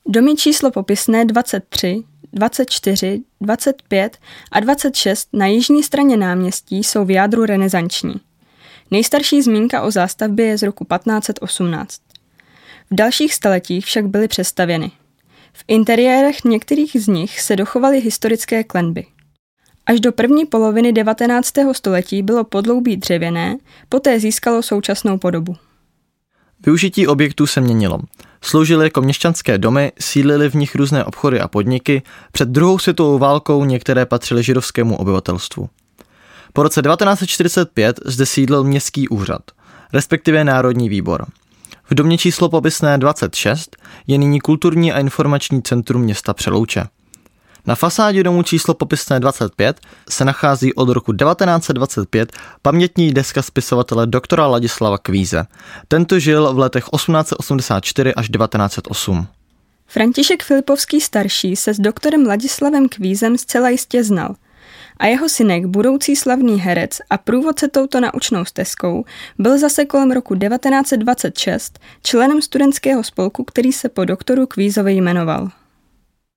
Domy číslo popisné 23, 24, 25 a 26 na jižní straně náměstí jsou v jádru renesanční. Nejstarší zmínka o zástavbě je z roku 1518. V dalších staletích však byly přestavěny. V interiérech některých z nich se dochovaly historické klenby. Až do první poloviny 19. století bylo podloubí dřevěné, poté získalo současnou podobu. Využití objektů se měnilo. Sloužily jako měšťanské domy, sídlily v nich různé obchody a podniky, před druhou světovou válkou některé patřily židovskému obyvatelstvu. Po roce 1945 zde sídlil městský úřad, respektive Národní výbor. V domě číslo popisné 26 je nyní kulturní a informační centrum města Přelouče. Na fasádě domu číslo popisné 25 se nachází od roku 1925 pamětní deska spisovatele doktora Ladislava Kvíze. Tento žil v letech 1884 až 1908. František Filipovský starší se s doktorem Ladislavem Kvízem zcela jistě znal a jeho synek, budoucí slavný herec a průvodce touto naučnou stezkou, byl zase kolem roku 1926 členem studentského spolku, který se po doktoru Kvízovi jmenoval.